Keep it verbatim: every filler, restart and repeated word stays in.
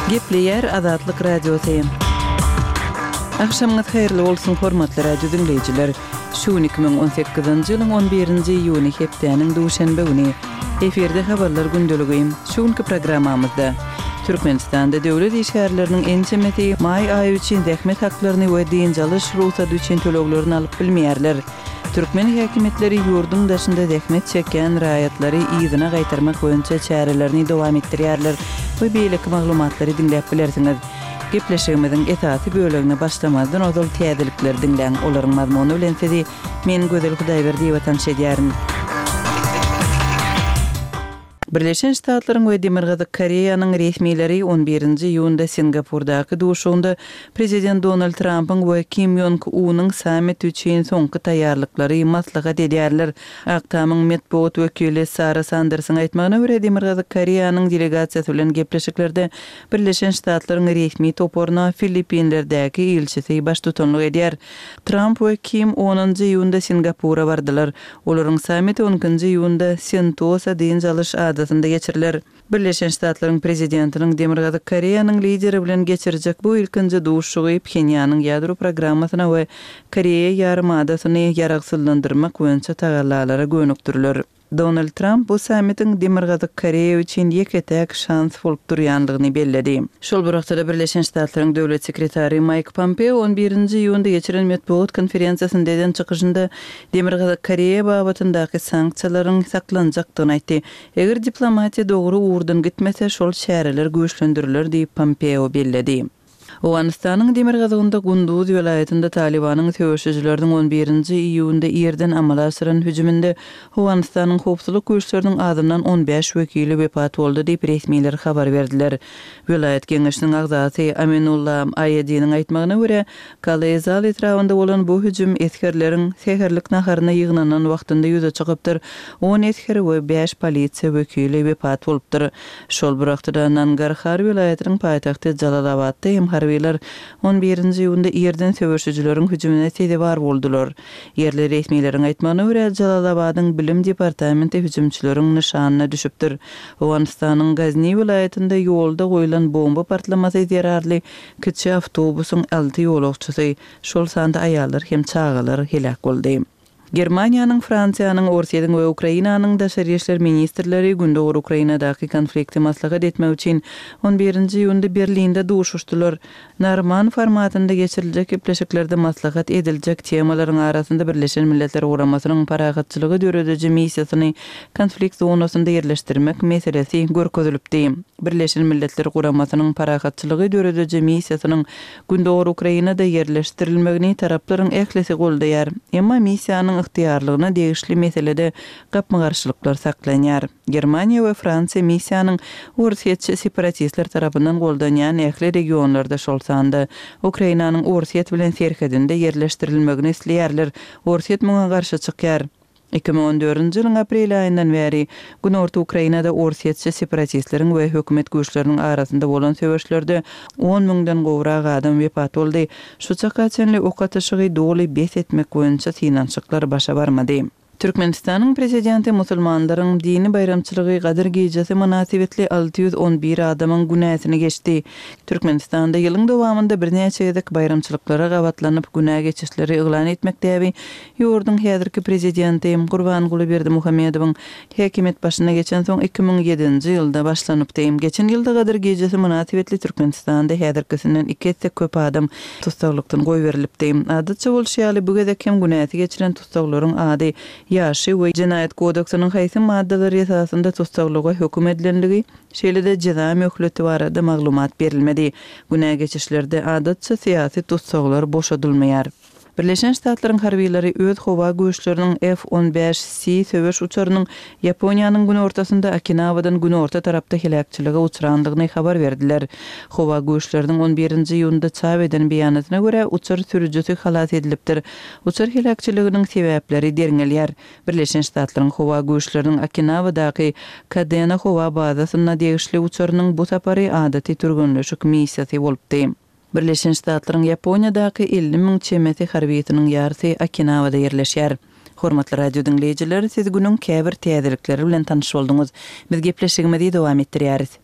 Gepleyer Azatlyk Radiosu. Akşamınız hayırlı olsun hormatly radio dinleyijiler. Şu iki bin on sekizinji ýylyň on birinji iýuny hepdeniň duşanbe güni eferde habarlar gündöligi. Şuňky programmamyzda Türkmenistanda döwlet işgärleriniň en çemeti may aýy üçin dähmet haklaryny we diýinçalyş ruhsaty üçin töleglerini alyp bilmeýärler. Türkmen häkimetleri ýurdun daşynda dähmet çeken raýatlary ýygyna gaýtarmak boýunça çärelerini dowam etdirýärler. Bu beýleki maglumatlary dinläp bilersiňiz. Gepleşigimiziň esasy bölegine başlamazdan ozal täzelikler dinläň. Olaryň mazmuny bilen sizi men Gözel Hudaýberdi watan şedýärim. Birleşen Ştatlaryň we Demirgazy Koreýanyň resmileri on birinji iýunda Singapurdaky duşunda Prezident Donald Trump'yň we Kim Jong-un'yň samit üçin soňky taýýarlyklary maslahat edýärler. Aktamyň medeniýet wekili Sarah Sanders'yň aýtmagyna görä Demirgazy Koreýanyň delegasiýasy bilen gepleşiklerde Birleşen Ştatlaryň resmi toporuna Filipinlerdäki ilçisi baş tutanlyk edýär. Trump we Kim onunji iýunda Singapura bardylar. Olaryň samiti onunji iýunda Sentosa diýinçalyş adasynda geçiriler. Birleşen Ştatlaryň prezidentiniň Demirgazy Koreýanyň lideri bilen geçirjek bu ilkinji duşugy Pxenyanyň ýadro programmasyna we Koreýa ýarymadasyny ýaragsyzlandyrmak boýunça tagallalara gönükdirler. Donald Trump bu samitin Demirgazy Koreýa üçin ýeketäk şans bolup durýanlygyny belledi. Şol wagtda Birleşen Ştatlaryň döwlet sekretary Mike Pompeo on birinji iýunda geçiren medeniýet konferensiýasynda eden çykyşynda Demirgazy Koreýa babatyndaky sanksiýalaryň saklanjakdygyny aýtdy. Eger diplomatiýa dogry uğurdan gitmese şol şäherler güýçlendiriler diýip Pompeo belledi. Owganistanyň Demirgazynda Gunduz welaýatynda Talibanyň söwüşçiläriniň on birinji iýunda ýerden amala asyran hüjüminde Owganistanyň howpsuzlyk güýçleriniň adından on beş wekili wepat boldy diýip resmiler habar berdiler. Welaýat Geňeşiniň agzasy Aminullah Aýedynyň aýtmagyna görä, Kalezal etrafynda bolan bu hüjüm eskerleriň seherlik naharyna ýygnanan wagtynda ýüze çykypdyr. on esker we beş polisiýa wekili wepat bolupdyr. Şol wagtda Nangarhar welaýatynyň paýtagty Jalalabadda hem harbiler on birinji iýunda ýerden söwüşçiläriniň hüjümine täzebar boldular. Ýerli resmiýetlerin aýtmagyna görä, Jalalabadyň bilim departamenti hüjümçiläriniň nişanyna düşüpdir. Owganistanyň Gazni welaýatynda ýolda goýulan bomba partlamasy zerarly kiçi awtobusyň alty ýolagçysy, şol sanda aýallar hem çagalar helak boldy. Germaniýanyň, Fransiýanyň, Orsiýanyň we Ukrainanyň daşary işler ministrleri gündöwür Ukrainadaky konflikti maslahat etmek üçin on birinji iýunda Berlinde duşuşdylar. Narman formatynda geçiriljek gepleşiklerde maslahat ediljek temalaryň arasynda Birleşen Milletler Guramasynyň paragatçylygy dörediji missiýasyny konflikt zonasynda ýerleşdirmek meselesi görkezilipdi. Birleşen Milletler Guramasynyň paragatçylygy dörediji missiýasynyň gündöwür Ukrainada ýerleşdirilmegini taraplaryň ehlisi goldaýar. Emma missiýanyň ıhtiyarlygyna degişli meselede gapmagarçylyklar saklanýar. Germaniýa we Fransiýa missiýanyň Orsiýetçi separatistler tarapyndan goldanýan ähli regionlarda şol sanda Ukrainanyň Orsiýet bilen serhedinde ýerleşdirilmegini isleýärler. Orsiýet muňa garşy çykýar. iki bin on dördünji ýylyň aprel aýyndan beri Günorta Ukrainada Orsiýetçi separatistleriň we hökümet güýçleriniň arasynda bolan söwüşlerde on miňden gowrak adam wepat boldy. Şu çaka çenli okatyşygy doly bes etmek boýunça synançyklar başa barmady. Türkmenistanyň prezidenti musulmanlaryň dini bayramçylygy Gadir gecesi münasibetli alty ýüz on bir adamyň günäsini geçdi. Türkmenistanda ýylyň dowamında birnäçe ýyzyk bayramçylyklara gawatlanyp günä geçişleri eglan etmekdäbi. Ýurdun häzirki prezidenti Gurbanguly Berdimuhammedowyň häkimet başyna geçen soň iki bin ýedinji ýylda başlanypdy. Geçen ýylda Gadir gecesi münasibetli Türkmenistanda häzirkisinden iki hesse köp adam tutsaklikdan goý berilipdi. Adatça bolşýaly bu gezek hem günäsi geçiren tutsaklaryň ady ýaşy we Jinayet kodeksynyň haýsy maddalary esasynda tutsaklyga höküm edilenligi, şeýle-de ceza möhleti barada maglumat berilmedi. Günä geçişlerde adatça syýasy tutsaklar boşadylmaýar. Birleşen Ştatlaryň harbiýleri öz howa güýçleriniň F on beş C söwüş uçarynyň Ýaponiýanyň gün ortasynda Okinawadan gün orta tarapda helakçylyga uçrandygyny habar berdiler. Howa güýçleriniň on birinji iýunda çap eden beýanatyna görä uçar sürüjisi halat edilipdir. Uçar helakçylygynyň sebäpleri derňelýär. Birleşen Ştatlaryň howa güýçleriniň Okinawadaky Kadena howa bazasyna degişli uçarynyň bu sapary adaty türgünleşik missiýasy bolupdy. Birleşen Ştatlaryň Ýaponiýadaky elli miň çemeti harbiýetiniň ýarysy Okinawada ýerleşýär. Hormatly radio dinleyijiler, siz günüň käbir täzelikleri bilen tanyş bolduňuz. Biz gepleşigimizi dowam etdirýäris.